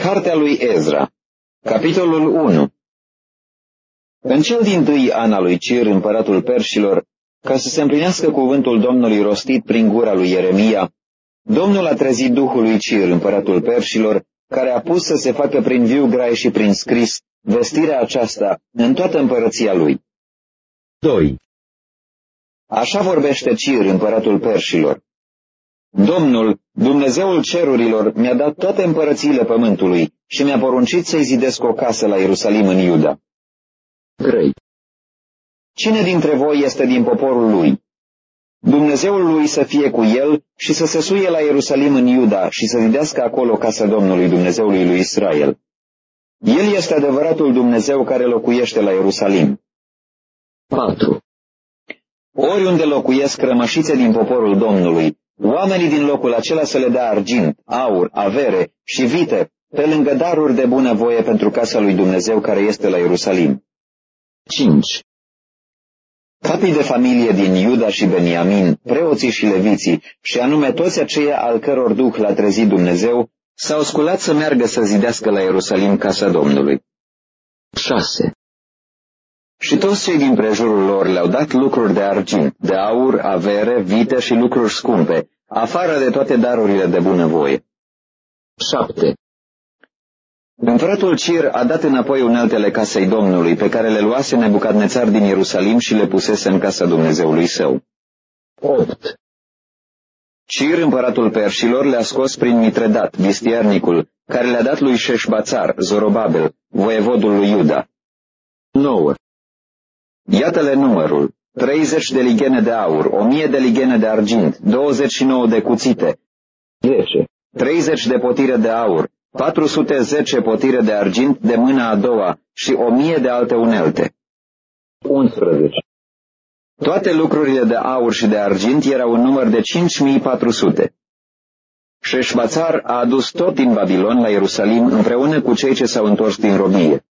Cartea lui Ezra, capitolul 1. În cel dintâi an al lui Cir, împăratul Perșilor, ca să se împlinească cuvântul Domnului rostit prin gura lui Ieremia, Domnul a trezit duhul lui Cir, împăratul Perșilor, care a pus să se facă prin viu grai și prin scris vestirea aceasta în toată împărăția lui. 2. Așa vorbește Cir, împăratul Perșilor. Domnul, Dumnezeul cerurilor, mi-a dat toate împărățiile pământului și mi-a poruncit să-i zidesc o casă la Ierusalim în Iuda. 3. Cine dintre voi este din poporul lui? Dumnezeul lui să fie cu el și să se suie la Ierusalim în Iuda și să zidească acolo casa Domnului, Dumnezeului lui Israel. El este adevăratul Dumnezeu care locuiește la Ierusalim. 4. Oriunde locuiesc rămășițe din poporul Domnului, oamenii din locul acela să le dea argint, aur, avere și vite, pe lângă daruri de bunăvoie pentru casa lui Dumnezeu care este la Ierusalim. 5. Capii de familie din Iuda și Beniamin, preoții și leviții, și anume toți aceia al căror duh l-a trezit Dumnezeu, s-au sculat să meargă să zidească la Ierusalim casa Domnului. 6. Și toți cei din prejurul lor le-au dat lucruri de argint, de aur, avere, vite și lucruri scumpe, afară de toate darurile de bunăvoie. 7. Împăratul Cir a dat înapoi uneltele casei Domnului, pe care le luase Nebucadnețar din Ierusalim și le pusese în casa Dumnezeului său. 8. Cir, împăratul Perșilor, le-a scos prin Mitredat, vistiernicul, care le-a dat lui Șeșbațar, Zorobabel, voievodul lui Iuda. 9. Iată-le numărul: 30 de lighene de aur, 1000 de lighene de argint, 29 de cuțite, 10, 30 de potire de aur, 410 potire de argint de mâna a doua și 1000 de alte unelte. 11. Toate lucrurile de aur și de argint erau în număr de 5400. Șeșbațar a adus tot din Babilon la Ierusalim împreună cu cei ce s-au întors din robie.